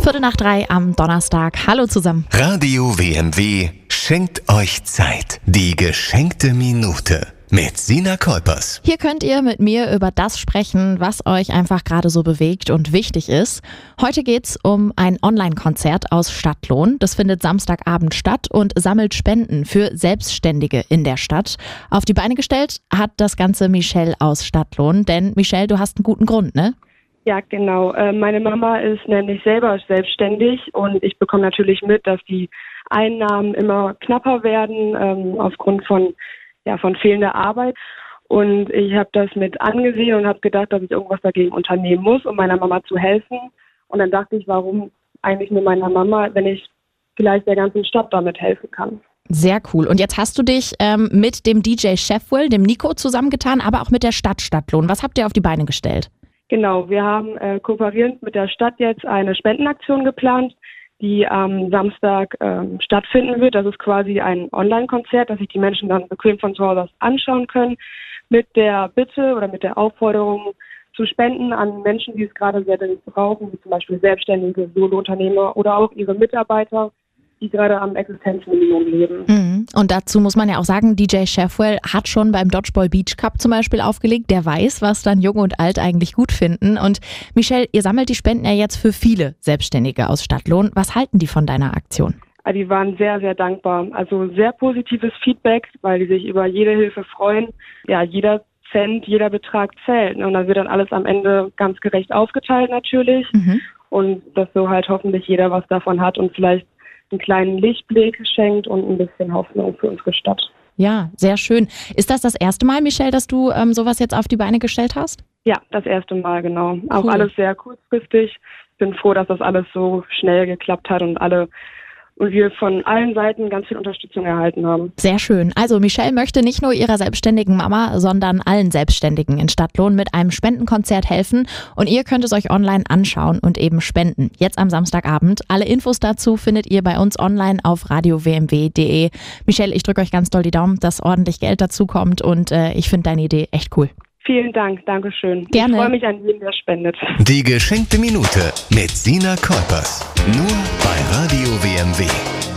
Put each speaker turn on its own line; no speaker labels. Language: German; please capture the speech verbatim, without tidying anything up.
Viertel nach drei am Donnerstag. Hallo zusammen.
Radio W M W schenkt euch Zeit. Die geschenkte Minute mit Sina Kolpers.
Hier könnt ihr mit mir über das sprechen, was euch einfach gerade so bewegt und wichtig ist. Heute geht's um ein Online-Konzert aus Stadtlohn. Das findet Samstagabend statt und sammelt Spenden für Selbstständige in der Stadt. Auf die Beine gestellt hat das Ganze Michelle aus Stadtlohn. Denn Michelle, du hast einen guten Grund, ne?
Ja, genau. Meine Mama ist nämlich selber selbstständig und ich bekomme natürlich mit, dass die Einnahmen immer knapper werden ähm, aufgrund von ja, von fehlender Arbeit. Und ich habe das mit angesehen und habe gedacht, dass ich irgendwas dagegen unternehmen muss, um meiner Mama zu helfen. Und dann dachte ich, warum eigentlich nur meiner Mama, wenn ich vielleicht der ganzen Stadt damit helfen kann.
Sehr cool. Und jetzt hast du dich ähm, mit dem D J Chefwell, dem Nico, zusammengetan, aber auch mit der Stadt Stadtlohn. Was habt ihr auf die Beine gestellt?
Genau, wir haben äh, kooperierend mit der Stadt jetzt eine Spendenaktion geplant, die am Samstag ähm, stattfinden wird. Das ist quasi ein Online-Konzert, das sich die Menschen dann bequem von zu Hause aus anschauen können, mit der Bitte oder mit der Aufforderung zu spenden an Menschen, die es gerade sehr dringend brauchen, wie zum Beispiel Selbstständige, Solounternehmer oder auch ihre Mitarbeiter, die gerade am Existenzminimum leben.
Mhm. Und dazu muss man ja auch sagen, D J Chefwell hat schon beim Dodgeball Beach Cup zum Beispiel aufgelegt. Der weiß, was dann Jung und Alt eigentlich gut finden. Und Michelle, ihr sammelt die Spenden ja jetzt für viele Selbstständige aus Stadtlohn. Was halten die von deiner Aktion?
Die waren sehr, sehr dankbar. Also sehr positives Feedback, weil die sich über jede Hilfe freuen. Ja, jeder Cent, jeder Betrag zählt. Und dann wird dann alles am Ende ganz gerecht aufgeteilt natürlich. Mhm. Und dass so halt hoffentlich jeder was davon hat und vielleicht einen kleinen Lichtblick schenkt und ein bisschen Hoffnung für unsere Stadt.
Ja, sehr schön. Ist das das erste Mal, Michelle, dass du ähm, sowas jetzt auf die Beine gestellt hast?
Ja, das erste Mal, genau.
Cool.
Auch alles sehr kurzfristig. Ich bin froh, dass das alles so schnell geklappt hat und alle und wir von allen Seiten ganz viel Unterstützung erhalten haben.
Sehr schön. Also Michelle möchte nicht nur ihrer selbstständigen Mama, sondern allen Selbstständigen in Stadtlohn mit einem Spendenkonzert helfen. Und ihr könnt es euch online anschauen und eben spenden. Jetzt am Samstagabend. Alle Infos dazu findet ihr bei uns online auf radio w m w punkt d e. Michelle, ich drücke euch ganz doll die Daumen, dass ordentlich Geld dazu kommt und äh, ich finde deine Idee echt cool.
Vielen Dank, Dankeschön.
Gerne.
Ich freue mich an jeden, der spendet.
Die geschenkte Minute mit Sina Kolpers. Nur bei Radio W M W.